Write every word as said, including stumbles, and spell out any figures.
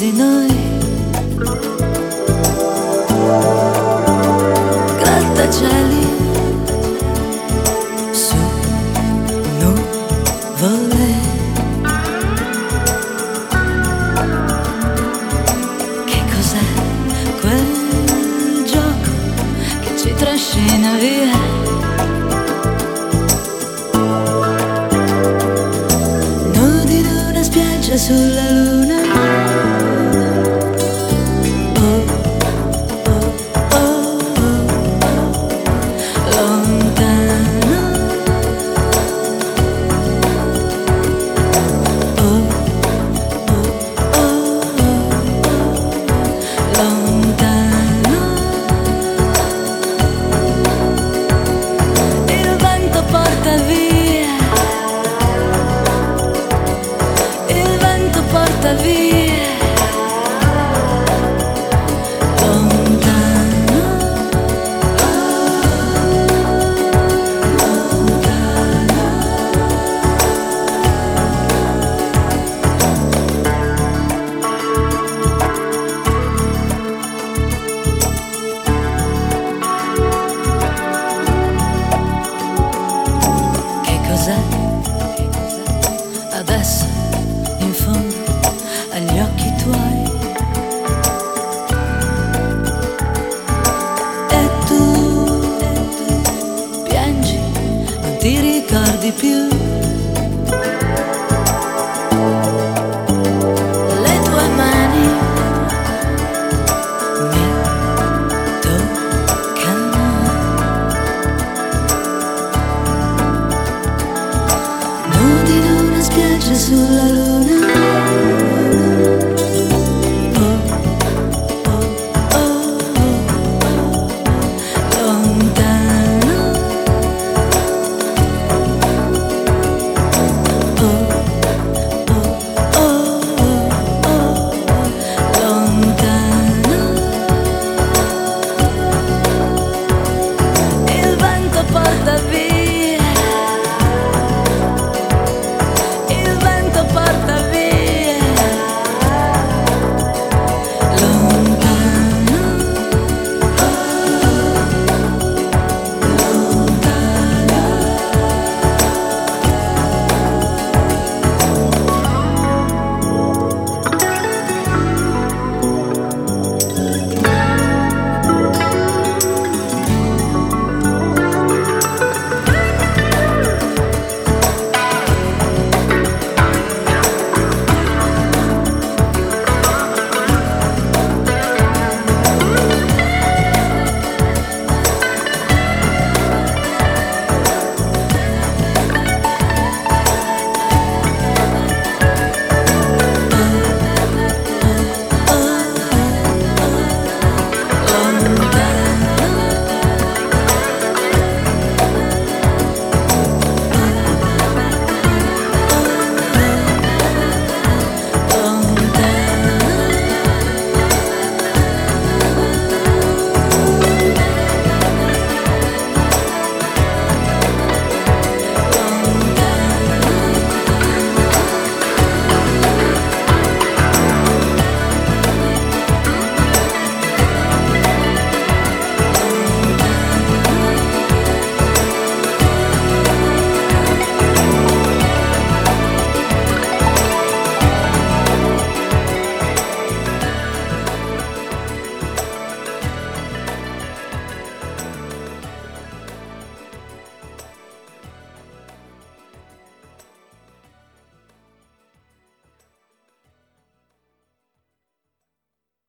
di noi. Grattacieli su nuvole. Che cos'è quel gioco che ci trascina via? Sulla luna, oh, oh, oh, oh, lontano, oh, oh, oh, lontano. Il vento porta via, porta via, lontano, lontano. Che cos'è? Adesso in fondo agli occhi tuoi, e tu, e tu piangi, non ti ricordi più le tue mani mi toccano, nudi in una spiaggia sulla luna.